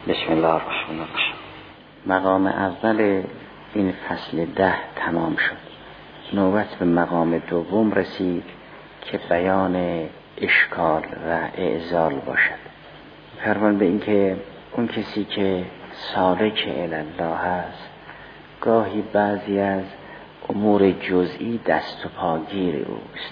بسم الله الرحمن الرحیم. مقام اول این فصل 10 تمام شد. نوبت به مقام دوم رسید که بیان اشکال و اعزال باشد. فرمان به این که اون کسی که سالک الله است گاهی بعضی از امور جزئی دست و پاگیر اوست،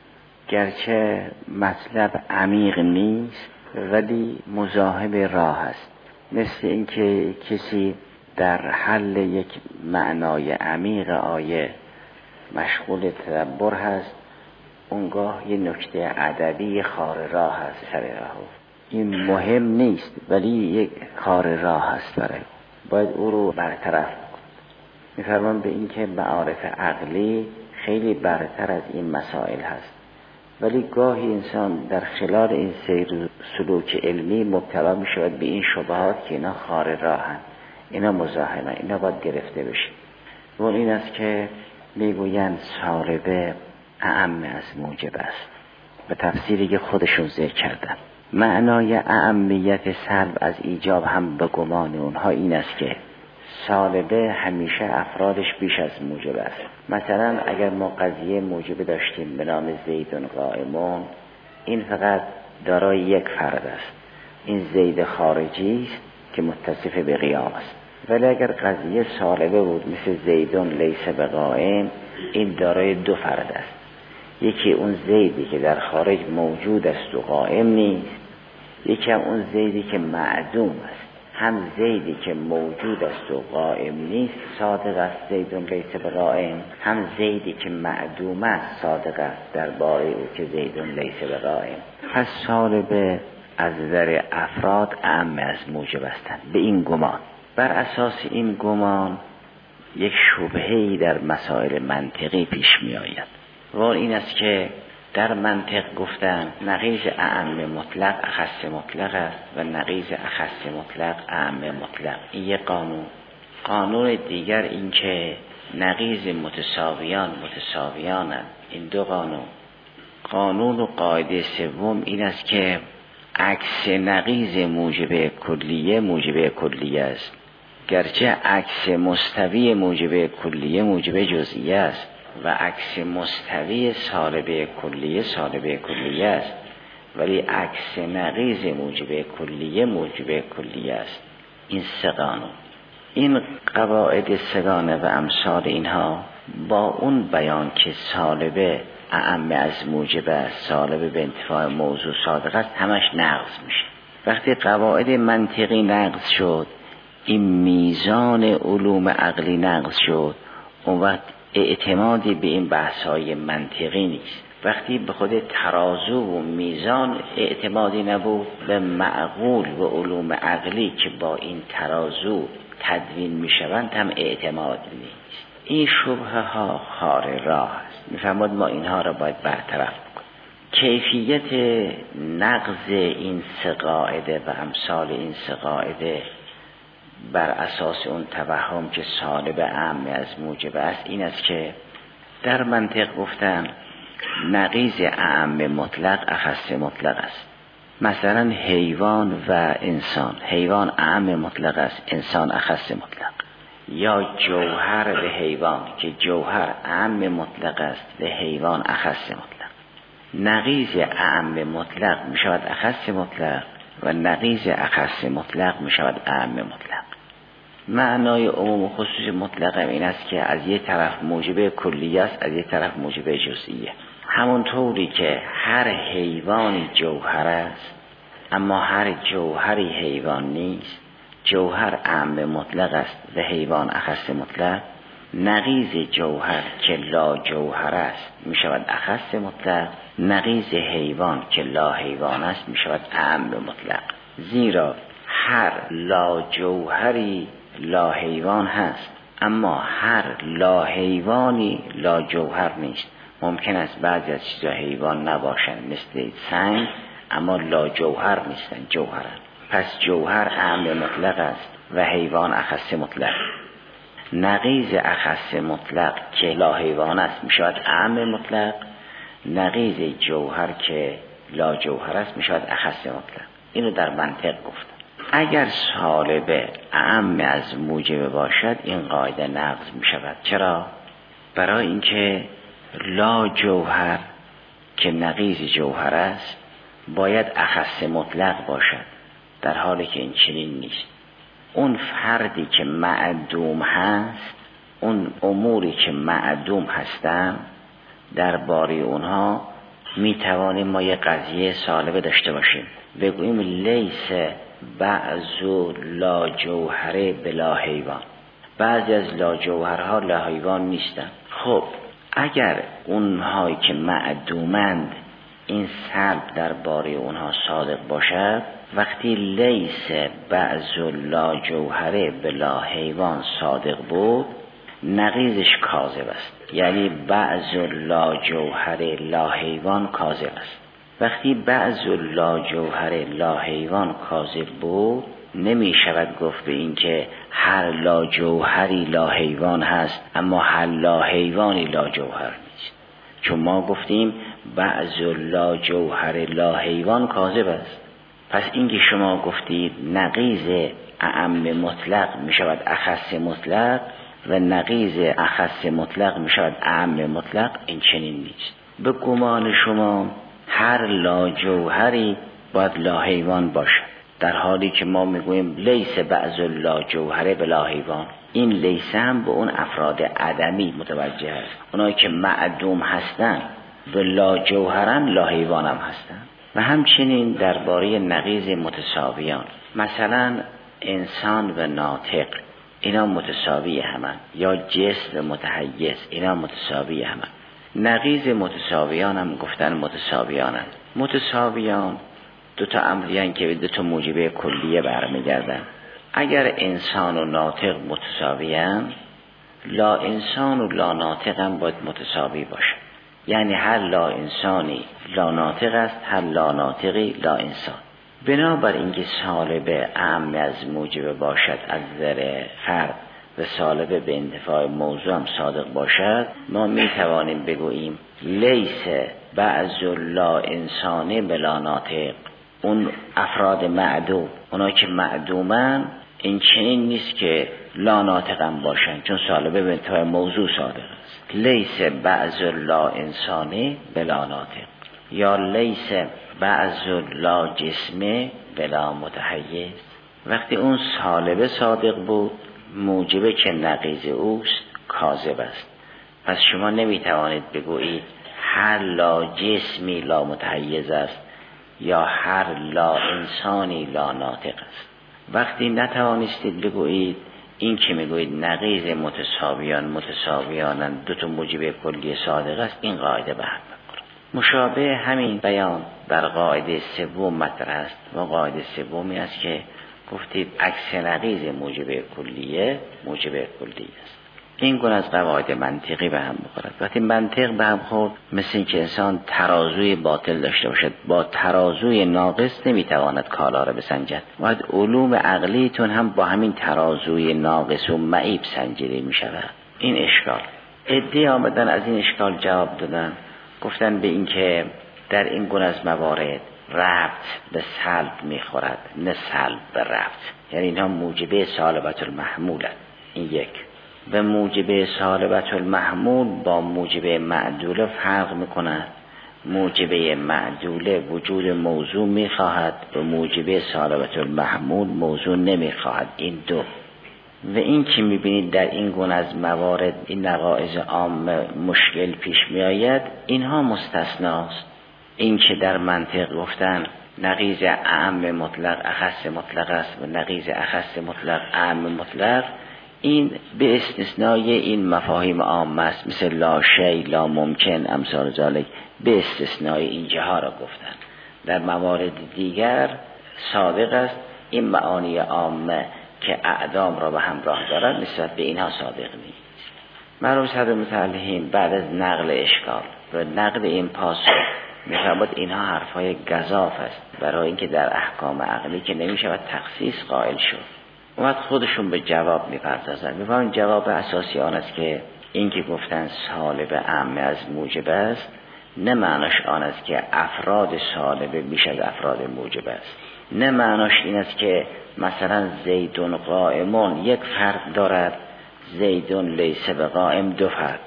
گرچه مطلب عمیق نیست ولی مزاحم راه است. مثل اینکه کسی در حل یک معنای عمیق آیه مشغول تدبر هست، اونگاه یه نکته ادبی خار راه هست سر راه. این مهم نیست ولی یک خار راه هست برای باید او رو برطرف کنه. می‌فرمان به این که معارف عقلی خیلی برتر از این مسائل هست، ولی گاهی انسان در خلال این سیر و سلوک علمی مبتلا می شود به این شبهات که اینا خار راهن، اینا مزاحمن، اینا باید گرفته بشه. و این است که میگویند سالبه اعم از موجب است. به تفسیری که خودشون ذکر کردن معنای اعمیت سلب از ایجاب هم به گمان اونها این است که سالبه همیشه افرادش بیش از موجب است. مثلا اگر ما قضیه موجب داشتیم به نام زیدون قائمون، این فقط دارای یک فرد است، این زید خارجی است که متصف به قیام است. ولی اگر قضیه سالبه بود مثل زیدون لیس به قائم، این دارای دو فرد است. یکی اون زیدی که در خارج موجود است و قائم نیست، یکی هم اون زیدی که معدوم است. هم زیدی که موجود است و قائم نیست صادق است زیدون لیس به قائم، هم زیدی که معدوم است صادق است درباره او که زیدون لیس به قائم. پس سالبه از نظر افراد اعم از موجب هستند به این گمان. بر اساس این گمان یک شبهه‌ای در مسائل منطقی پیش می آید و این است که در منطق گفتن نقیض اعم مطلق اخص مطلق است و نقیض اخص مطلق اعم مطلق. این یک قانون دیگر این که نقیض متساویانند. این دو قانون و قاعده سوم این است که عکس نقیض موجب کلیه است، گرچه عکس مستوی موجب کلیه موجب جزئیه است و عکس مستوی سالبه کلیه است، ولی عکس نقیض موجب کلیه است. این سه قانون، این قواعد سگانه و امثال اینها با اون بیان که سالبه اعم از موجب است، سالبه به انتفاع موضوع صادق است، همش نقض میشه. وقتی قواعد منطقی نقض شد، این میزان علوم عقلی نقض شد، اون وقت اعتمادی به این بحث‌های منطقی نیست. وقتی به خود ترازو و میزان اعتمادی نبود، به معقول و علوم عقلی که با این ترازو تدوین میشوند هم اعتماد نیست. این شبهه ها خار راه است. میفهمید ما اینها را باید برطرف کنیم. کیفیت نقض این سه قاعده و امثال این سه قاعده بر اساس اون توهم که سالب اعم از موجب است این است که در منطق گفتن نقیض اعم مطلق اخص مطلق است. مثلا حیوان و انسان، حیوان اعم مطلق است، انسان اخص مطلق. یا جوهر به حیوان که جوهر اعم مطلق است، به حیوان اخص مطلق. نقیض اعم مطلق می شود اخص مطلق و نقیض اخص مطلق می شود اعم مطلق. معنای عموم و خصوص مطلق این است که از یک طرف موجب کلیه است، از یک طرف موجب جزئیه. همونطوری که هر حیوانی جوهر است اما هر جوهری حیوان نیست، جوهر اعم مطلق است و حیوان اخص مطلق، نقیض جوهر که لا جوهر است می شود اخص مطلق، نقیض حیوان که لا حیوان است می شود اعم مطلق. زیرا هر لا جوهری لا حیوان هست اما هر لا حیوانی لا جوهر نیست. ممکن است بعضی از چیزها حیوان نباشند مثل سنگ اما لا جوهر نیستن، جوهرن. پس جوهر اعم مطلق است و حیوان اخص مطلق. نقیض اخص مطلق که لا حیوان است می شود اعم مطلق، نقیض جوهر که لا جوهر است می شود اخص مطلق. اینو در منطق گفتم. اگر سالبه اعم از موجب باشد این قاعده نقض می شود. چرا؟ برای اینکه لا جوهر که نقیض جوهر است باید اخص مطلق باشد، در حالی که این چنین نیست. اون فردی که معدوم هست، اون اموری که معدوم هستن، درباره اونها می توانیم ما یه قضیه سالبه داشته باشیم، بگوییم لیس بعض لا جوهره بلا حیوان، بعضی از لا جوهرها لا حیوان نیستن. خب اگر اونهایی که معدومند این سلب درباره اونها صادق باشد، وقتی لیس بعض لا جوهره بلا حیوان صادق بود، نقیضش کاذب است، یعنی بعض لا جوهره لا حیوان کاذب است. وقتی بعض لا جوهره لا حیوان کاذب بود، نمی شود گفت به این که هر لا جوهری لا حیوان هست اما هر لا حیوانی لا جوهر نیست، چون ما گفتیم بعض لا جوهر لا حیوان کاذب است. پس اینکه شما گفتید نقیض اعم مطلق می شود اخص مطلق و نقیض اخص مطلق می شود اعم مطلق، این چنین نیست. به گمان شما هر لا جوهری باید لا حیوان باشد، در حالی که ما میگوییم لیس بعض لا جوهره بلا حیوان. این لیس هم به اون افراد عدمی متوجه است، اونایی که معدوم هستن به لا جوهرن لا حیوان هم هستن. و همچنین درباره نقیض متساویان، مثلا انسان و ناطق اینا متساوی همن، یا جسم و متحیز اینا متساوی همن. نقیض متساویان هم گفتن متساویانن. متساویان دو تا امریان که به دو تا موجبه کلیه برمیگردن. اگر انسان و ناطق متساویان، لا انسان و لا ناطق هم باید متساوی باشه، یعنی هر لا انسانی لا ناطق است، هر لا ناطقی لا انسان. بنابر اینکه سالبه اعم از موجب باشد از نظر فرد و سالبه به انتفاع موضوع هم صادق باشد، ما می توانیم بگوییم لیس بعض لا انسانی بلا ناطق. اون افراد معدوم، اونا که معدومن، این چنین نیست که لا ناطقم باشن، چون سالبه به انتفاع موضوع صادق است. لیس بعض لا انسانی بلا ناطق، یا لیس بعض لا جسمه بلا متحیز. وقتی اون سالبه صادق بود، موجبه که نقیض اوست کاذب است. پس شما نمیتوانید بگویید هر لا جسمی لا متحیز است یا هر لا انسانی لا ناطق است. وقتی نتوانستید بگویید، این که میگویید نقیض متساویانن دو تا موجبه کلی صادق است، این قاعده به هم میخوره. مشابه همین بیان در قاعده سوم مطرح است و قاعده سومی است که گفتید عکس نقیض موجبه کلیه موجبه کلیه است. این گونه از قواعد منطقی به هم بخورد. وقتی منطق به هم خورد، مثل اینکه انسان ترازوی باطل داشته باشد، با ترازوی ناقص نمیتواند کالا را بسنجد. باید علوم عقلیتون هم با همین ترازوی ناقص و معیب سنجیده می شود. این اشکال. عده آمدن از این اشکال جواب دادن، گفتن به این که در این گونه از موارد ربط به سلب میخورد، نه سلب به ربط. یعنی اینها موجبه سالبت المحمول. این یک. و موجبه سالبت المحمول با موجبه معدوله فرق میکند. موجبه معدوله وجود موضوع میخواهد و موجبه سالبت المحمول موضوع نمیخواهد. این دو. و این که میبینید در این گونه از موارد این نقائض عام مشکل پیش میآید، اینها مستثناست. این که در منطق گفتن نقیض اعم مطلق اخص مطلق است و نقیض اخص مطلق اعم مطلق، این به استثنای این مفاهیم عام است، مثل لا شی، لا ممکن، امثال ذالک، به استثنای این جاها را گفتن. در موارد دیگر صادق است. این معانی عامه که اعدام را به همراه دارد نسبت به اینها صادق نیست. مرحوم صدر متعلحین بعد از نقل اشکال و نقل این پاسخ می‌فرماید اینها حرفای گزاف است، برای اینکه در احکام عقلی که نمی‌شود تخصیص قائل شد. وقت خودشون به جواب می‌پردازن. می‌فرمایند جواب اساسی آن است که این که گفتن سالب اعم از موجب است، نه معناش آن است که افراد سالبه بیش از افراد موجب است. نه معناش این است که مثلا زیدون قائمون یک فرد دارد، زیدون لیس بقائم دو فرد.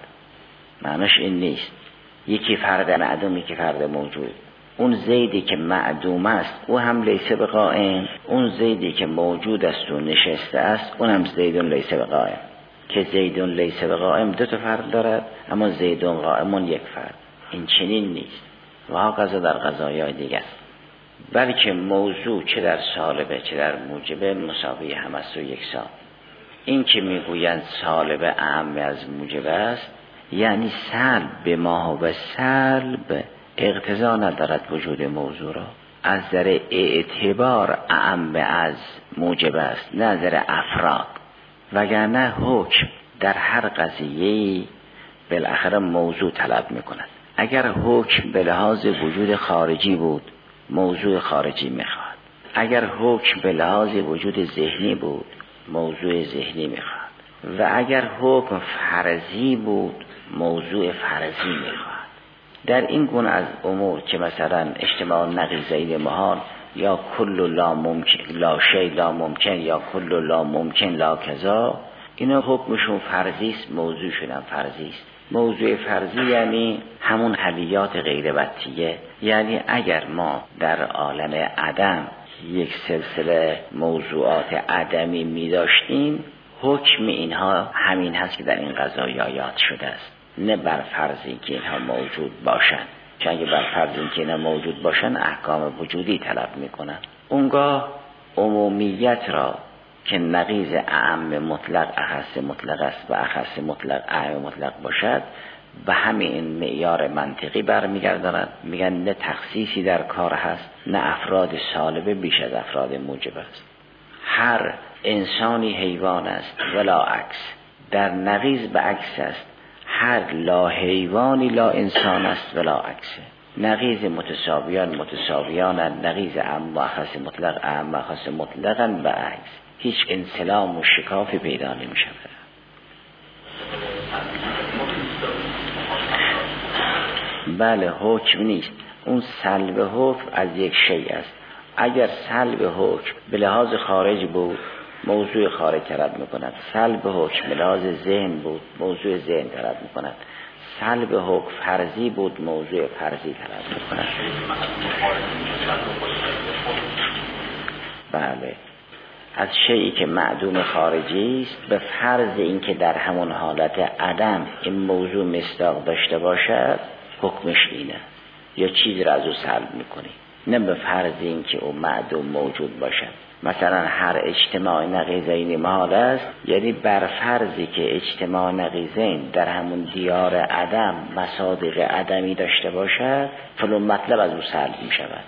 معناش این نیست. یکی فرد معدوم، یکی فرد موجود. اون زیدی که معدوم است او هم لیس بقائم، اون زیدی که موجود است و نشسته است اون هم زیدون لیس بقائم. که زیدون لیس بقائم دو تا فرد دارد، اما زیدون قائمون یک فرد. این چنین نیست. و هاکذا در قضایای دیگر، بلکه موضوع چه در سالبه چه در موجبه مساوی هم است و یکسان. این که میگویند سالبه اعم از موجبه است، یعنی سلب به ما و سلب اقتضا ندارد وجود موضوع را. از نظر اعتبار اعم از موجبه است، نه از نظر افراد. وگرنه حکم در هر قضیه بالاخره موضوع طلب میکند. اگر حکم به لحاظ وجود خارجی بود موضوع خارجی میخواد، اگر حکم به لحاظ وجود ذهنی بود موضوع ذهنی میخواد، و اگر حکم فرضی بود موضوع فرضی میخواد. در این گونه از امور که مثلا اجتماع نقیضین محال یا کل لا ممکن لا شی لا ممکن یا کل لا ممکن لا کذا، اینا حکمشون فرضی است، موضوعشون هم فرضی است. موضوع فرضی یعنی همون حلیات غیر بطیه. یعنی اگر ما در عالم عدم یک سلسله موضوعات عدمی می داشتیم، حکم اینها همین هست که در این قضایی یاد شده است، نه بر فرضی که اینها موجود باشند. چون اگه بر فرضی که اینها موجود باشند احکام وجودی طلب می کنند. اونگاه عمومیت را که نقیض اعم مطلق اخص مطلق است و اخص مطلق اعم مطلق باشد به همین معیار منطقی برمیگرداند. میگن نه تخصیصی در کار هست، نه افراد سالبه بیش از افراد موجب است. هر انسانی حیوان است ولا عکس، در نقیض به عکس است. هر لا حیوانی لا انسان است ولا عکسه. نقیض متساویان نقیض اعم و اخص مطلق اعم و اخص مطلقاً به عکس. هیچ انسلام و شکافی پیدا نمی شود. بله حکم نیست. اون سلب حکم از یک شیء است. اگر سلب حکم به لحاظ خارج بود موضوع خارج طلب می کند. سلب حکم به لحاظ ذهن بود موضوع ذهن طلب می کند. سلب حکم فرضی بود موضوع فرضی طلب می کند. بله، از شیئی که معدوم خارجی است به فرض اینکه در همون حالت عدم این موضوع مصداق داشته باشد حکمش اینه، یا چیزی را از او سلب میکنی، نه به فرض اینکه او معدوم موجود باشد. مثلا هر اجتماع نقیضین محال است، یعنی بر فرضی که اجتماع نقیضین در همون دیار عدم مصادیق عدمی داشته باشد فلان مطلب از او سلب میشود.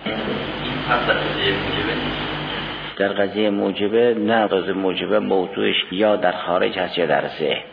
در قضیه موجبه نه، قضیه موجبه موضوعش یا در خارج هست یا در ذهن.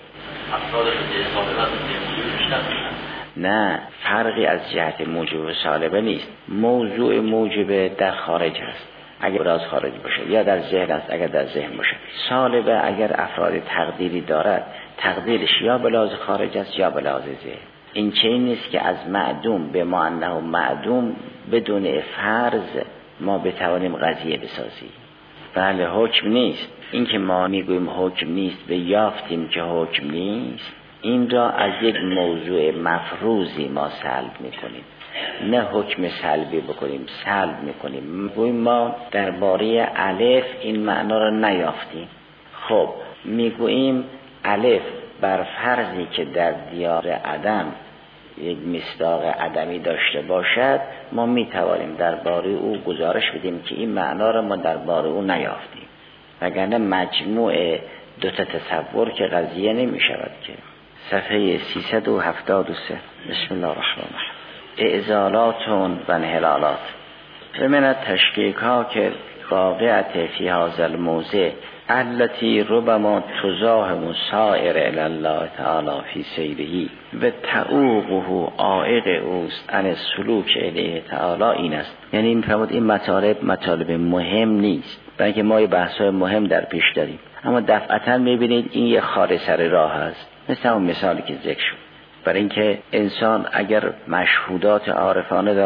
نه، فرقی از جهت موجب و سالبه نیست. موضوع موجبه در خارج هست اگر براز خارج باشه، یا در ذهن است اگر در ذهن باشه. سالبه اگر افراد تقدیری دارد تقدیرش یا بلاز خارج است یا بلاز ذهن. این چنین نیست که از معدوم به ما انه معدوم بدون فرض ما بتوانیم قضیه بسازیم. بله حکم نیست. این که ما میگوییم حکم نیست به یافتیم که حکم نیست، این را از یک موضوع مفروضی ما سلب میکنیم، نه حکم سلبی بکنیم، سلب میکنیم. میگوییم ما درباره الف این معنا را نیافتیم. خب میگوییم الف بر فرضی که در دیار عدم یک مصداق عدمی داشته باشد ما میتوانیم درباره او گزارش بدیم که این معنا را ما درباره او نیافتیم، وگرنه مجموع دو تا تصور که قضیه نمی شود. که صفحه 373 بسم الله الرحمن الرحیم. اعزالات و انحلالات و من التشکیک‌ها که واقعت فی هذا الموضع التي ربما تزاحم سائر الی الله تعالی فی سیره و تعوقه عائق اوست عن السلوک الیه تعالی این است. یعنی این فرمود این مطالب مهم نیست، بلکه ما یه بحث‌های مهم در پیش داریم، اما دفعتاً می‌بینید این یه خارج سر راه است، مثل اون مثالی که ذکر شد. برای اینکه انسان اگر مشهودات عارفانه دارد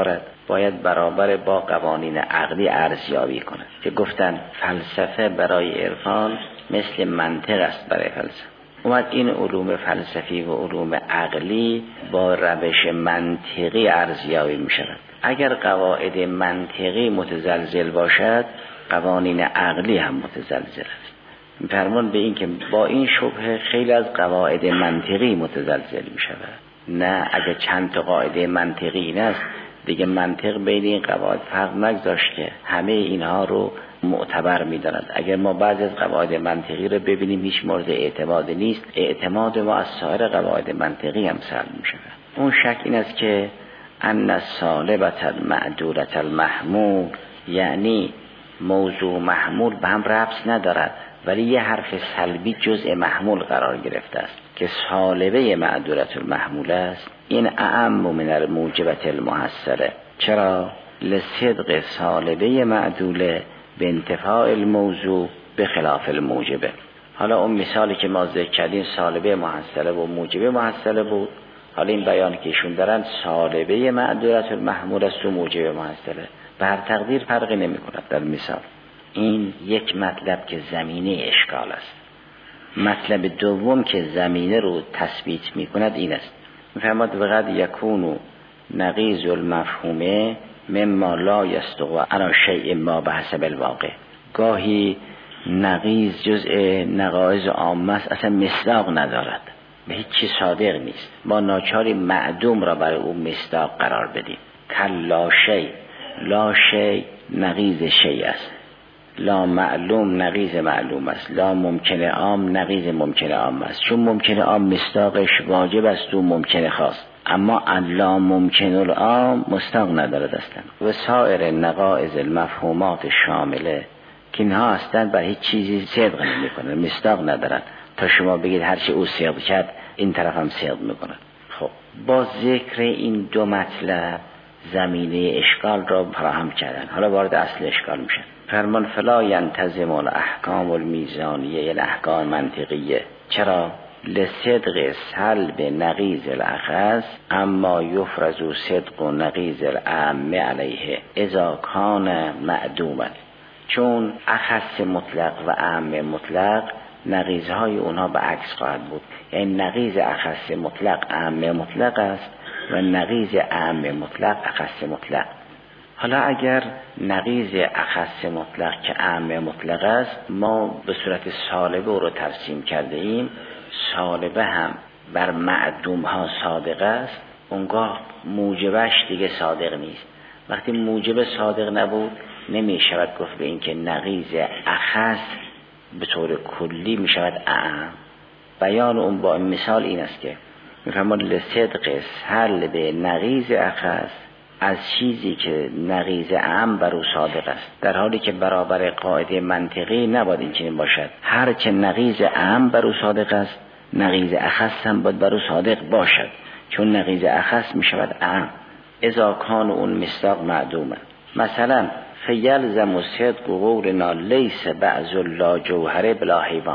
باید برابر با قوانین عقلی ارزیابی کند که گفتن فلسفه برای عرفان مثل منطق است برای فلسفه. اومد این علوم فلسفی و علوم عقلی با روش منطقی ارزیابی می شود. اگر قواعد منطقی متزلزل باشد قوانین عقلی هم متزلزل است. فرمان به این که با این شبهه خیلی از قواعد منطقی متزلزل می شود. نه اگر چند تا قاعده منطقی این است دیگه منطق بین این قواعد فرق نگذاشت که همه اینها رو معتبر می دارد. اگر ما بعضی از قواعد منطقی رو ببینیم هیچ مورد اعتماد نیست، اعتماد ما از سایر قواعد منطقی هم سلب می شود. اون شک این است که ان السالبة المعدولة المحمول، یعنی موضوع محمول به هم ربط ندارد ولی یه حرف سلبی جزء محمول قرار گرفته است که سالبه معدولة المحمول است. این اعم من الموجبة المحصله. چرا؟ لصدق سالبه معدوله به انتفاع الموضوع به خلاف الموجبه. حالا اون مثالی که ما ذکر کردیم سالبه محصله و موجبه محصله بود، حالا این بیان که ایشون دارن سالبه معدولة المحمول است و موجبه محصله، به هر تقدیر فرقی نمی کند در مثال. این یک مطلب که زمینه اشکال است. مطلب دوم که زمینه رو تثبیت می کند این است. می‌فرماد وقد یکون نقیض المفهومه مما لا یستقوا علی شیء ما بحسب الواقع. گاهی نقیض جزء نقایض عامه است، اصلا مصداق ندارد، به هیچ چیز صادق نیست، ما ناچاری معدوم را برای او مصداق قرار بدیم. کلا شیء، لا شیء نقیض شیء است، لا معلوم نقیض معلوم است، لا ممکن عام نقیض ممکن عام است. چون ممکن عام مصداقش واجب است و ممکن خاص، اما لا ممکن العام مصداق ندارد اصلا. و سایر نقائض المفهومات شامله که اینها اصلا بر هیچ چیزی صدق نمی کنند، مصداق ندارد تا شما بگید هرچی او صدق کرد این طرف هم صدق میکنه. خب با ذکر این دو مطلب زمینه اشکال را فراهم کردن، حالا وارد اصل اشکال میشن. فرمان فلا ینتظم الاحکام المیزانیه، یعنی احکام منطقیه. چرا؟ لصدق سلب نقیض الاخص اما یفرض صدق نقیض العام علیه اذا کان معدوما. چون اخص مطلق و عام مطلق نقیضهای اونها به عکس خواهد بود، یعنی نقیض اخص مطلق عام مطلق است و نقیض عام مطلق اخص مطلق. حالا اگر نقیض اخص مطلق که عام مطلق است ما به صورت سالبه رو ترسیم کرده ایم، سالبه هم بر معدوم ها صادق است، اونگاه موجبش دیگه صادق نیست. وقتی موجب صادق نبود نمی شود گفت به این که نقیض اخص به طور کلی می شود اعم. بیان اون با این مثال این است که میفرماد لصدق سلب نقیض اخص از چیزی که نقیض اعم بر او صادق است، در حالی که برابر قاعده منطقی نباید این چنین باشد. هر چه نقیض اعم بر او صادق است نقیض اخص هم باید بر او صادق باشد، چون نقیض اخص می شود اعم اذا کان اون مصداق معدومه. مثلا فیلزم صدق قولنا لیس بعض لا جوهره بلا حیوان.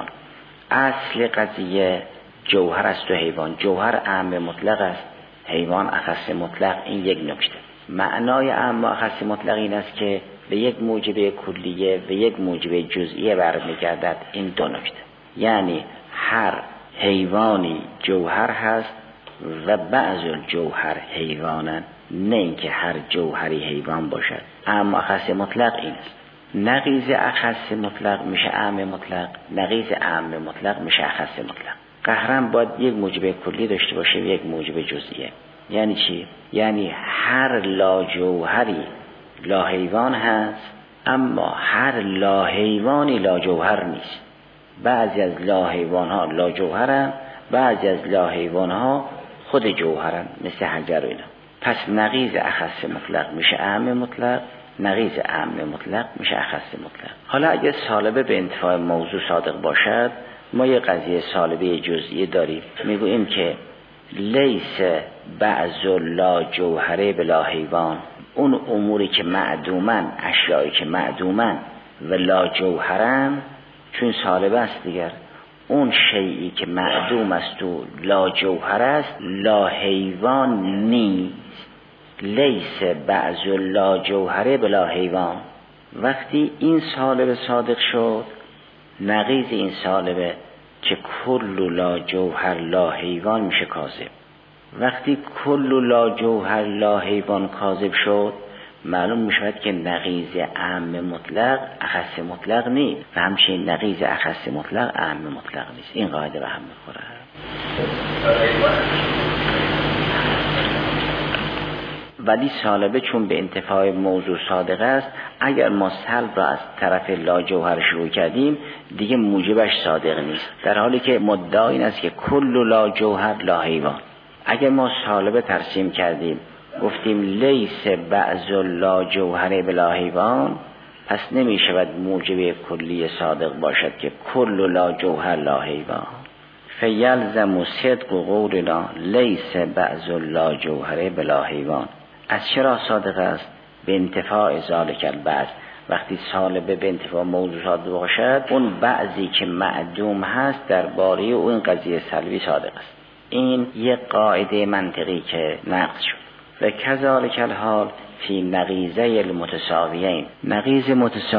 اصل قضیه جوهر است و حیوان، جوهر اعم مطلق است، حیوان اخص مطلق. این یک نکته. معنای اعم و اخص مطلق این است که به یک موجب کلیه و یک موجب جزئیه برمیگردد. این دو نکته، یعنی هر حیوانی جوهر هست و بعض الجوهر حیوانن، نه اینکه هر جوهری حیوان باشد. اعم و اخص مطلق این است. نقیض اخص مطلق میشه اعم مطلق، نقیض اعم مطلق میشه اخص مطلق. قهرن باید یک موجب کلی داشته باشه و یک موجب جزئیه. یعنی چی؟ یعنی هر لا جوهری لا حیوان هست، اما هر لا حیوانی لا جوهر نیست. بعضی از لا حیوان ها لا جوهرن، بعضی از لا حیوان ها خود جوهرن، مثل حجر و اینا. پس نقیض اخص مطلق میشه اعم مطلق، نقیض اعم مطلق میشه اخص مطلق. حالا اگه سالبه به انتفاع موضوع صادق باشد، ما یه قضیه سالبه جزئیه داریم، میگوییم که لیس بعض لا جوهره بلا حیوان. اون اموری که معدومن، اشیایی که معدومن و لا جوهرن، چون سالبه است دیگر، اون شیئی که معدوم است و لا جوهر است لا حیوان نیست. لیس بعض لا جوهره بلا حیوان. وقتی این سالب صادق شد، نقیض این سالبه که کل لا جوهر لا حیوان میشه کاذب. وقتی کل لا جوهر لا حیوان کاذب شد، معلوم میشود که نقیض اعم مطلق اخص مطلق نیست و همچنین نقیض اخص مطلق اعم مطلق نیست. این قاعده به هم میخوره. ولی سالبه چون به انتفاع موضوع صادق است، اگر ما سلب را از طرف لا جوهر شروع کردیم دیگه موجبش صادق نیست، در حالی که مدعا این است که کل لا جوهر لا حیوان. اگر ما سالبه ترسیم کردیم گفتیم لیس بعض لا جوهر بلا حیوان، پس نمی شود موجب کلی صادق باشد که کل لا جوهر لا حیوان. فیلزم صدق قولنا لیس بعض لا جوهر بلا حیوان. از چرا صادق است؟ به انتفاع ذالک البعض. وقتی سالبه به انتفاع موضوع صادق باشد، اون بعضی که معدوم هست درباره اون قضیه سلبی صادق است. این یک قاعده منطقی که نقض شد. و کذالک الحال فی نقیضه المتساویین. نقیض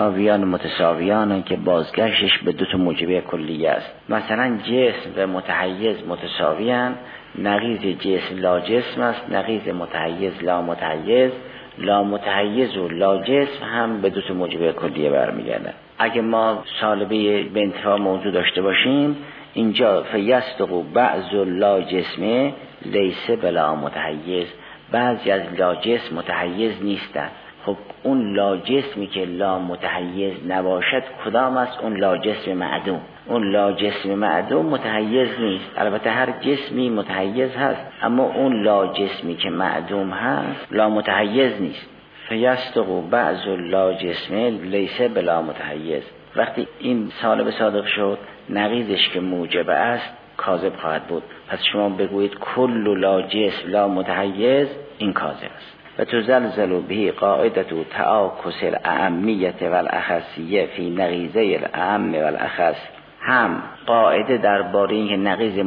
متساویان که بازگشتش به دو تا موجب کلیه است. مثلا جسم و متحیز متساویان، نقیض جسم لا جسم است، نقیض متحیز لا متحیز، لا متحیز و لا جسم هم به دو تا موجب کلیه برمیگردن. اگه ما سالبه به انتفاع موضوع داشته باشیم، اینجا فیصدق بعض لا جسمه لیس بلا متحیز، بعضی از لا جسم متحیز نیستند. خب اون لا جسمی که لا متحیز نباشد کدام است؟ اون لا جسم معدوم. اون لا جسم معدوم متحیز نیست. البته هر جسمی متحیز هست، اما اون لا جسمی که معدوم هست لا متحیز نیست. فیصدق بعض لا جسمه لیس بلا متحیز. وقتی این سالب صادق شد، نقیضش که موجب است کاذب خواهد بود. پس شما بگویید کل لا جسم لا متحیز، این کاذب است. و تزلزل به قاعده تعاکس الاعمیت والاخصیه فی نقیضه الاعم والاخص. هم قاعده درباره اینکه نقیض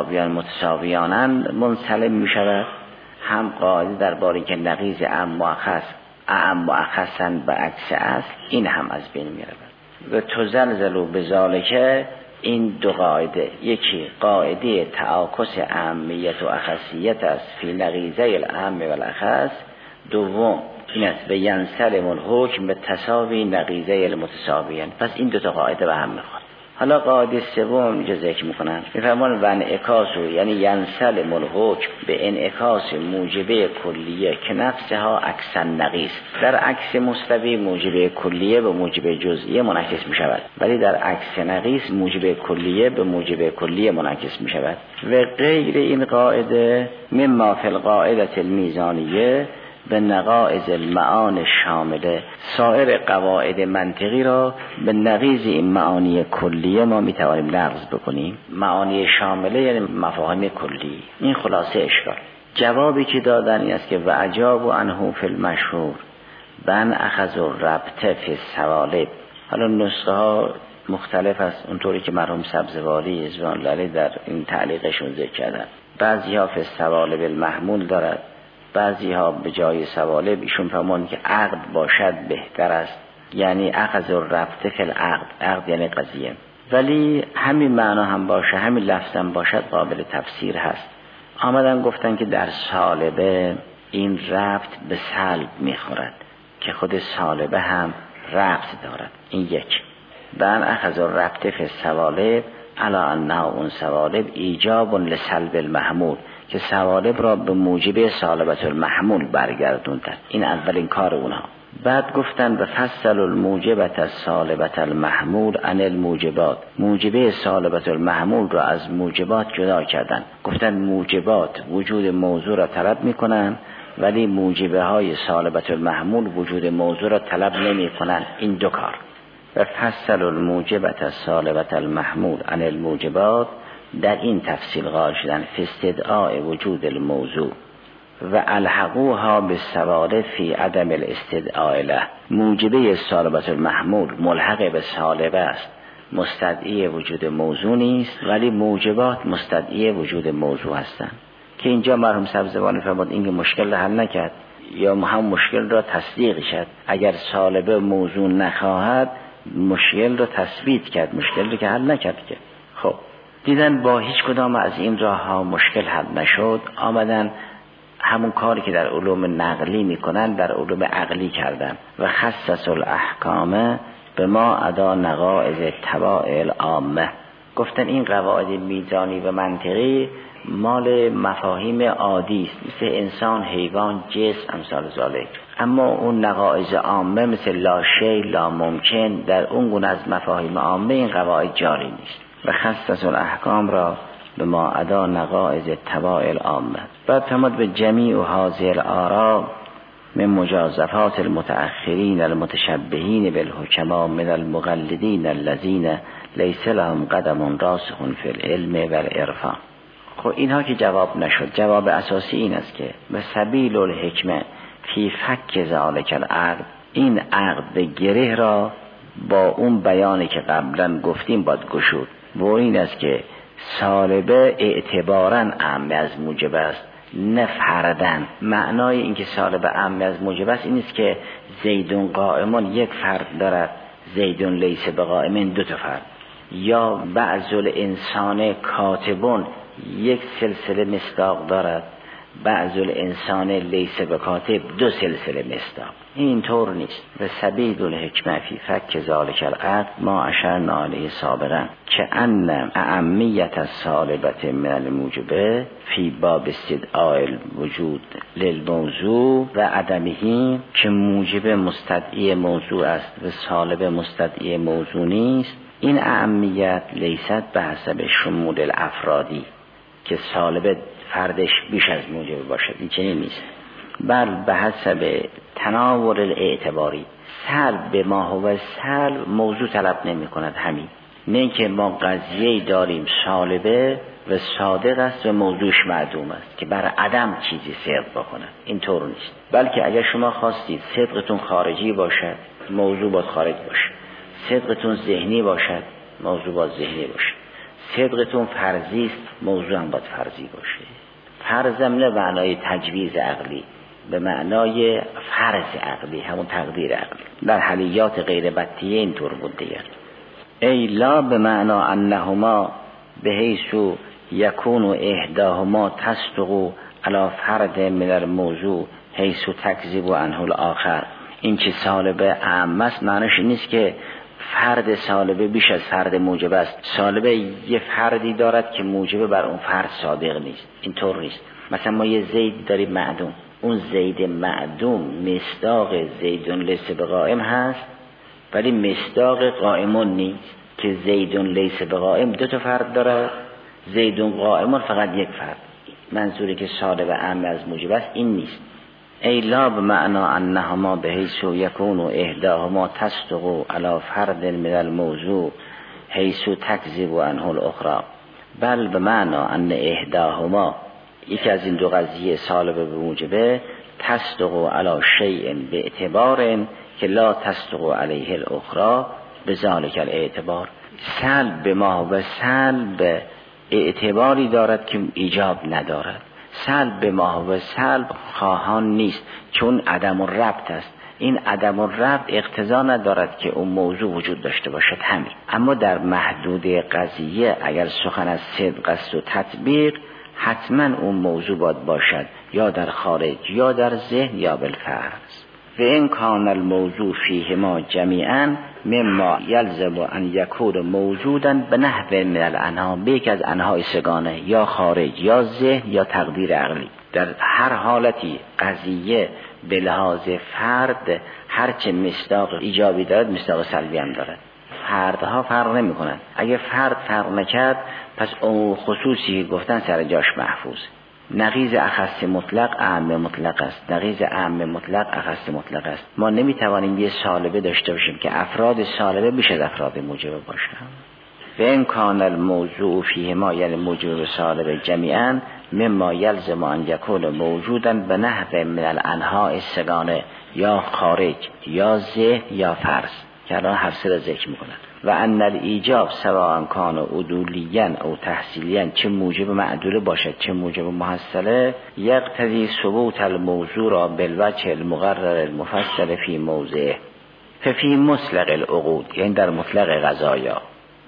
متساویانند منسلم می شود، هم قاعده درباره اینکه نقیض اعم و اخصن به عکس است، این هم از بین می رود. و تزلزل بذالک، این دو قاعده، یکی قاعده تعاکس اهمیت و اخصیت است فی نقیضه الاهم و الاخص، دوم این است به ینسلم الحکم به تساوی نقیضه المتساویین. پس این دو تا قاعده به هم میخوان. حالا قاعده سوم اینجا ذکر میکنن، میفرمان و انعکاسو، یعنی ینسلم الحکم به انعکاس موجبه کلیه که نفسها عکسن نقیض. در عکس مستوی موجبه کلیه به موجبه جزئیه منعکس میشود، ولی در عکس نقیض موجبه کلیه به موجبه کلیه منعکس میشود. و غیر این قاعده مما فی القاعده المیزانیه به نقائض المعانی شامله. سایر قواعد منطقی را به نقیض این معانی کلیه ما میتوانیم نقض بکنیم. معانی شامله یعنی مفاهیم کلی. این خلاصه اشکال. جوابی که دادن این است که و عجاب و عنه فی المشهور بن اخذ و ربط فی السوالب. حالا نسخه ها مختلف است، اونطوری که مرحوم سبزواری رضوان الله علیه در این تعلیقشون ذکر کردن. بعضی ها فی السوالب المحمول دارد، بعضی ها به جای سوالب ایشون فرمودن که عقد باشد بهتر است، یعنی اخذ و ربط فی العقد. عقد یعنی قضیه، ولی همین معنا هم باشه، همین لفظ هم باشد، قابل تفسیر هست. آمدن گفتن که در سالبه این ربط به سلب میخورد که خود سالبه هم ربط دارد. این یک. بن اخذ و ربط فی السوالب علا انه اون سوالب ایجاب لسلب المحمول، که سوالب را به موجب سالبت المحمول برگردوندن. این اولین کار اونها. بعد گفتن به فصل الموجبت از سالبت المحمول عن الموجبات. موجبه سالبت المحمول را از موجبات جدا کردن. گفتن موجبات وجود موضوع را طلب میکنن، ولی موجبه های سالبت المحمول وجود موضوع را طلب نمی کنن. این دو کار. و فصل الموجبت از سالبت المحمول عن الموجبات، در این تفصیل قائل شدن فی استدعاء وجود الموضوع و الحقوها به سوالب فی عدم الاستدعاء له. موجبه سالبت المحمول ملحق به سالبه است، مستدعی وجود موضوع نیست، ولی موجبات مستدعی وجود موضوع هستند. که اینجا مرحوم سبزوانی فرمود این مشکل حل نکرد. یا هم مشکل را تصدیق شد. اگر سالبه موضوع نخواهد مشکل را تثبیت کرد، مشکل را که حل نکرد که. خب دیدن با هیچ کدام از این راه ها مشکل حل نشد، آمدن همون کاری که در علوم نقلی میکنن در علوم عقلی کردن و خصص الاحکام به ما ادا نقائض طبائع العامه. گفتن این قواعد میزانی و منطقی مال مفاهیم عادی است، مثل انسان، حیوان، جسم، امثال ذالک. اما اون نقائض عامه مثل لا شیء، لا ممکن، در اون گونه از مفاهیم عامه این قواعد جاری نیست. و خصص الاحکام را به ما ادا نقائض طبائع العامه. بعد فرمود به جمیع هذه الآراء من مجازفات المتأخرین المتشبهین بالحکما من المقلدین الذین لیس لهم قدم راسخ فی العلم والعرفان. خب اینها که جواب نشد، جواب اساسی این است که به سبیل الحکمه فی فک ذالک العقد، این عقد گره را با اون بیانی که قبلا گفتیم باید گشود. و این است که سالبه اعتباراً اعم از موجب است، نه فردن. معنای این که سالبه اعم از موجب است این است که زیدون قائمون یک فرد دارد، زیدون لیس بقائمین دو تا فرد، یا بعض الانسان کاتبون یک سلسله مصداق دارد، بعض الانسان لیس بکاتب دو سلسله مصداق. این طور نیست. و سبیل الحکمه فی فک ذالک العقد ما اشرنا علیه سابقا که ان اهمیت السالبه من الموجبه فی باب استدعاء الوجود للموضوع و عدمه، که موجب مستدعی موضوع است و سالب مستدعی موضوع نیست. این اهمیت لیست به حسب شمول الافرادی که سالب فردش بیش از موجب باشد، این چنین نیست، بل به حسب تناول الاعتباری. سلب به ما هو سلب موضوع طلب نمی کند. همین نه که ما قضیه داریم سالبه و صادق است و موضوعش معدوم است که بر عدم چیزی صدق بکنه، این طور نیست. بلکه اگر شما خواستید صدقتون خارجی باشد موضوع باید خارج باشه، صدقتون ذهنی باشد موضوع باید ذهنی باشه، صدقتون فرضی است موضوع هم باید فرضی باشه. فرضم نه معنای تجویز عقلی، به معنای فرض عقلی، همون تقدیر عقلی. در حلیات غیر بطیه اینطور بود دیگر. ای لا به معنا انهما به حیث یکون احداهما تصدق علی فرد من الموضوع حیث تکذب عنه الاخر. این که سالبه اعم است معنیش نیست که فرد سالبه بیش از فرد موجب است. سالبه یه فردی دارد که موجب بر اون فرد صادق نیست، اینطور نیست. مثلا ما یه زید داریم معدوم، اون زید معدوم مصداق زیدون لیس بقائم هست ولی مصداق قائمون نیست، که زیدون لیس بقائم دو تا فرد داره، زیدون قائمون فقط یک فرد. منظوری که سالبه اعم از موجب است این نیست. ای لا بمعنا انهما به حیث یکون احداهما تصدق علی فرد من الموضوع حیث تکذب عنه الاخرى، بل بمعنا ان احداهما، یکی از این دو قضیه سالبه به موجبه، تصدق علی شیء به اعتبار که لا تصدق علیه الاخرى بذالک الاعتبار. سلب به ما و سلب اعتباری دارد که ایجاب ندارد. سلب به ما و سلب خواهان نیست، چون عدم الربط است. این عدم الربط اقتضا ندارد که اون موضوع وجود داشته باشد همین. اما در محدود قضیه اگر سخن از صدق است و تطبیق، حتما اون موضوع باید باشد یا در خارج یا در ذهن یا بالفرض. و این کان الموضوع فیهما جمیعا مما یلزم ان یکون موجودا به نحو من الانها، به یک از انهای سگانه، یا خارج یا ذهن یا تقدیر عقلی. در هر حالتی قضیه به لحاظ فرد هرچه مصداق ایجابی دارد مصداق سلبی هم دارد. فردها فرق نمی کنند. اگه فرد فرق نکرد پس اون خصوصی گفتن سر جاش محفوظ. نقیض اخص مطلق اعم مطلق است، نقیض اعم مطلق اخص مطلق است. ما نمیتوانیم یه سالبه داشته باشیم که افراد سالبه بیش از افراد موجبه باشند. و این کان الموضوع فیهما، یعنی موجب سالبه جمیعا، مما یلزم ان یکون موجودا به نحو من الانحاء السگانه، یا خارج یا ذهن یا فرض. که الان حفصه را ذکر میکنن. و ان الایجاب سواء کان عدولیاً او تحصیلیاً، چه موجب معدوله باشد چه موجب محصله، یقتضی ثبوت الموضوع را بالوجه المقرر المفصل فی موضعه ففی مطلق العقود، یعنی در مطلق قضایا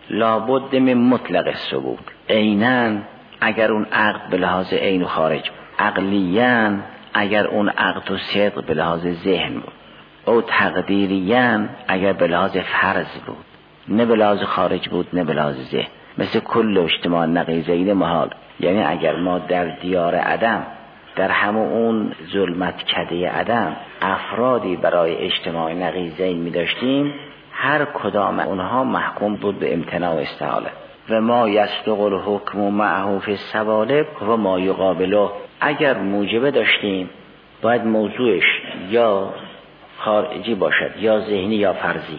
لابد من مطلق الثبوت، عیناً اگر اون عقد به لحاظ عین و خارج بود، عقلیاً اگر اون عقد و صدق به لحاظ ذهن بود، او تقدیریاً اگر به لحاظ فرض بود، نه به لحاظ خارج بود نه به لحاظ ذهن. مثل کل اجتماع نقیضین محال، یعنی اگر ما در دیار عدم، در همون اون ظلمت کده عدم افرادی برای اجتماع نقیضین می داشتیم، هر کدام اونها محکوم بود به امتناع و استحاله. و ما یصدق الحکم معه فی السوالب و ما یقابله، اگر موجبه داشتیم باید موضوعش یا خارجی باشد یا ذهنی یا فرضی.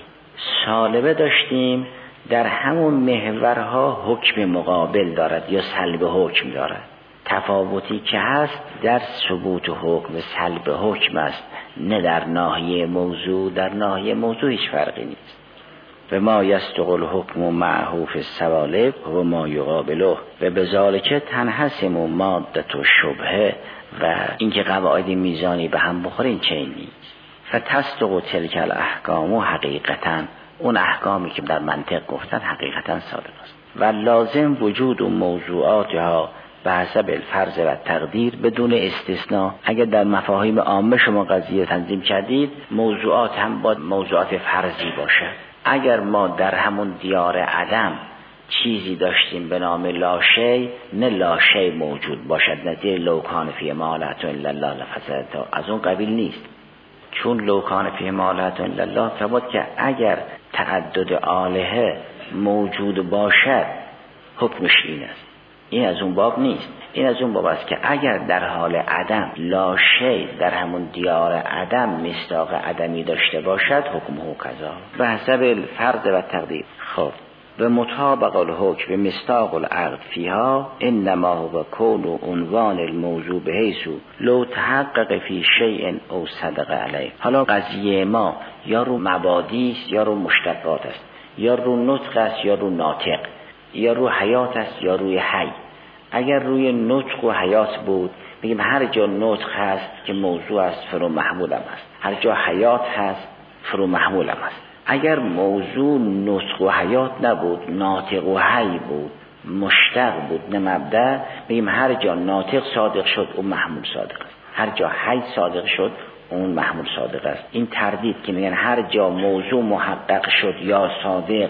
سالبه داشتیم در همون محورها حکم مقابل دارد یا سلب حکم دارد. تفاوتی که هست در ثبوت حکم و سلب حکم است، نه در ناحیه موضوع. در ناحیه موضوع هیچ فرقی نیست. و ما یصدق الحکم معه فی السوالب و ما یقابله و بذالک تنحسم مادة الشبهه، و اینکه قواعد میزانی به هم بخورین چه نیست. فتصدق تلک الاحکام حقیقتا، اون احکامی که در منطق گفتن حقیقتا صادق است. و لازم وجود و موضوعاتها به حسب الفرض و تقدیر بدون استثناء. اگر در مفاهیم عامه شما قضیه تنظیم کردید، موضوعات هم باید موضوعات فرضی باشد. اگر ما در همون دیار عدم چیزی داشتیم به نام لاشی، نه لاشی موجود باشد، نظیر لوکان فی مالت الا الله لفسدتا، از اون قبیل نیست. چون لوکان فی مالت الا الله ثبت که اگر تعدد آلهه موجود باشد حکمش این است. این از اون باب نیست. این از اون باب است که اگر در حال عدم لاشی در همون دیار عدم مصداق عدمی داشته باشد حکمه کذا به حسب الفرض و تقدیر. خب به مطابق الحکم به مصداق العقد فیها انما هو کون عنوان الموضوع بحیث لو تحقق فی شیء او صدق علیه. حالا قضیه ما یا رو مبادی است یا رو مشتقات است، یا رو نطق است یا رو ناطق، یا رو حیات است یا روی حی. اگر روی نطق و حیات بود میگیم هر جا نطق هست که موضوع است فرو محمول هم است، هر جا حیات هست فرو محمول هم است. اگر موضوع نطق و حیات نبود، ناطق و حی بود، مشتق بود نه مبدأ، میگیم هر جا ناطق صادق شد اون محمول صادق است، هر جا حی صادق شد اون محمول صادق است. این تردید که میگن هر جا موضوع محقق شد یا صادق،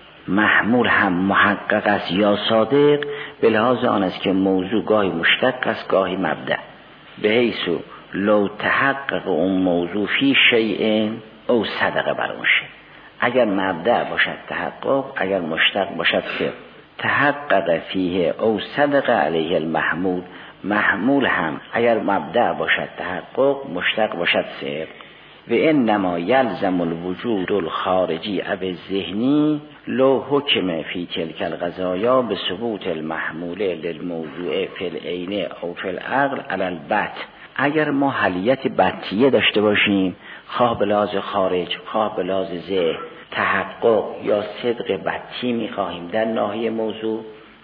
محمول هم محقق است یا صادق، به لحاظ آن است که موضوع گاهی مشتق است گاهی مبدأ. به حیث لو تحقق اون موضوع فی شیء او صدق بر اون شیء، اگر مبدأ باشد تحقق، اگر مشتق باشد صدق. تحقق فیه او صدق علیه المحمول، محمول هم اگر مبدأ باشد تحقق، مشتق باشد صدق. و انما یلزم الوجود الخارجی او الذهنی لو حکم فی تلک القضایا به ثبوت المحمول للموضوع فی العین او فی العقل علی البت. اگر ما حلیت بطیه داشته باشیم، خواه به لحاظ خارج خواه به لحاظ ذهن، تحقق یا صدق بطی میخواهیم در ناحیه موضوع،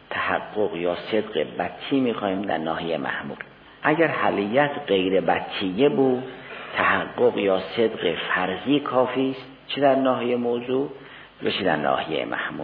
تحقق یا صدق بطی میخواهیم در ناحیه محمول. اگر حلیت غیر بطیه بود، تحقق یا صدق فرضی کافی است، چه در ناحیه موضوع و چه در ناحیه محمول.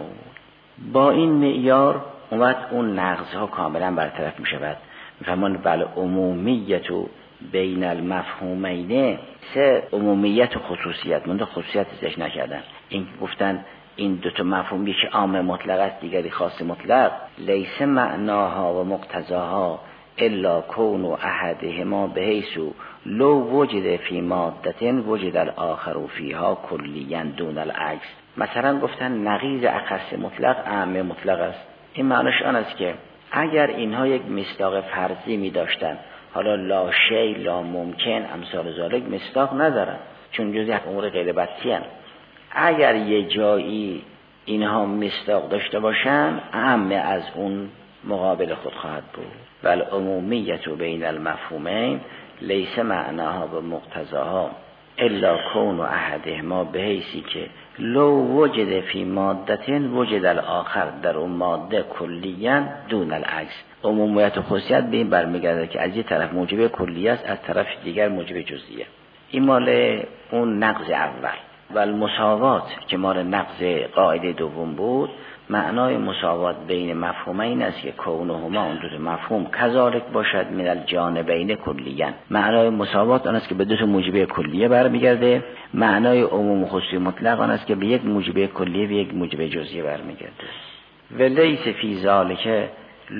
با این معیار اون نقضها کاملا برطرف می شود. میفهمون بل عمومیت و بین المفهومین، سه عمومیت و خصوصیت، منده خصوصیت ذکر نکردن. این گفتن این دوتا مفهوم، یکی عام مطلق است دیگری خاص مطلق. لیس معناها و مقتضاها الا کون و احدهما بحیث لو وجد فی مادة وجد الاخر فیها کلیا دون العکس. مثلا گفتن نقیض اخص مطلق اعم مطلق است. این معنیش آن است که اگر اینها یک مصداق فرضی می داشتن، حالا لا شی لا ممکن امثال ذالک مصداق ندارن چون جزئی امور غیر بطی هستند. اگر یه جایی اینها مصداق داشته باشن، اعم از اون مقابل خود خواهد بود. بل عمومیت بین المفهومین لیس معناها و مقتضاها الا کون و احدهما بحیثی که لو وجد فی مادت وجد الاخر، در اون ماده کلیاً دون العکس. عمومیت و خصوصیت به این برمیگرده که از یه طرف موجب کلیه است، از طرف دیگر موجب جزئیه. این مال اون نقض اول. و المساوات که مال نقض قاعده دوم بود، معنای مساوات بین مفهومین است که کونهما اون دو مفهوم کذالک باشد من الجانبین کلیاً. معنای مساوات آن است که به دو تا موجب کلیه برمیگرده. معنای عموم و خصوصی مطلق آن است که به یک موجب کلیه و یک موجب جزئیه برمیگرده. و لیس فی ذلک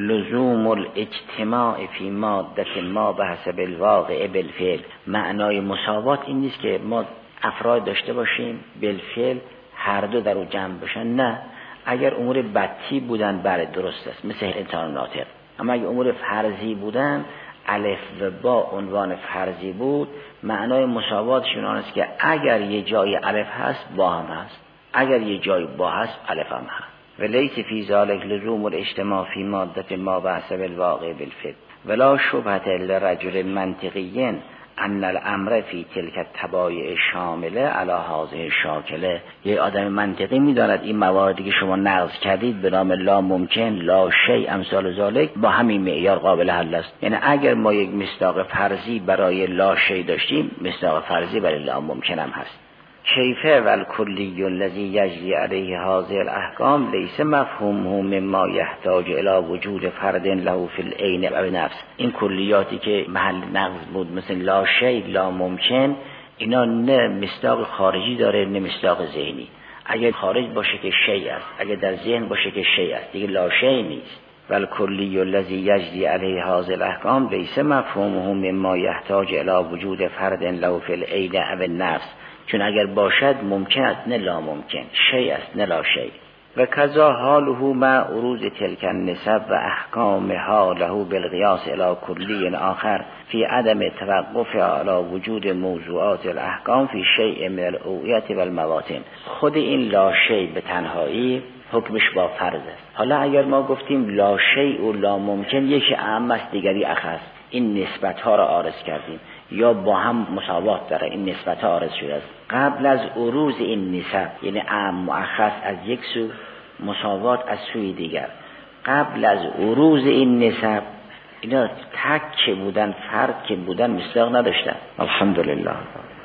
لزوم الاجتماع فی ماده ما بحسب الواقع بالفعل. معنای مساوات این نیست که ما افراد داشته باشیم بالفعل هر دو در او جمع بشن، نه. اگر امور بطی بودن بله درست است، مثل انسان ناطق. اما اگر امور فرضی بودن، الف و با عنوان فرضی بود، معنای مساواتشون آن است که اگر یه جای الف هست با هم هست، اگر یه جای با هست الف هم هست. و لیس فی ذلک لزوم الاجتماع فی ماده ما بحسب الواقع بالفعل ولا شبهة لرجل منطقی ان الامر فی تلک التبایع شامله علی هذه شاکله. یه آدم منطقی می‌داند این مواردی که شما نقض کردید به نام لا ممکن، لا شیء، امثال ذالک با همین معیار قابل حل است. یعنی اگر ما یک مصداق فرضی برای لا شیء داشتیم، مصداق فرضی برای لا ممکن هم هست. کیفه والکلی الذی یجری علیه هذه الاحکام لیس مفهومه مما یحتاج الی وجود فرد له فی العین و نفس. این کلیاتی که محل نقض بود مثل لا شیء، لا ممکن، اینا نه مصداق خارجی داره نه مصداق ذهنی. اگر خارج باشه که شیء است، اگر در ذهن باشه که شیء است، دیگه لا شیء نیست. والکلی الذی یجری علیه هذه الاحکام لیس مفهومه مما یحتاج الی وجود فرد له فی العین و نفس. چون اگر باشد ممکن است نه لا ممکن، شیء است نه لا شیء. و کذا حاله مع عروض تلک النسب و احکام حاله بالقیاس الی کلی آخر فی عدم توقف علی وجود موضوعات الاحکام فی شیء من الاوعیه و المواطن. خود این لا شیء به تنهایی حکمش با فرض است. حالا اگر ما گفتیم لا شیء و لا ممکن یکی اعم است دیگری اخص، این نسبت ها را عارض کردیم یا با هم مساوات داره، این نسبت ها عارض شده است. قبل از عروض این نسب یعنی اعم و اخص از یک سو، مساوات از سوی دیگر، قبل از عروض این نسب اینا تک بودن، فرد که بودن، مصداق نداشتن. الحمدلله.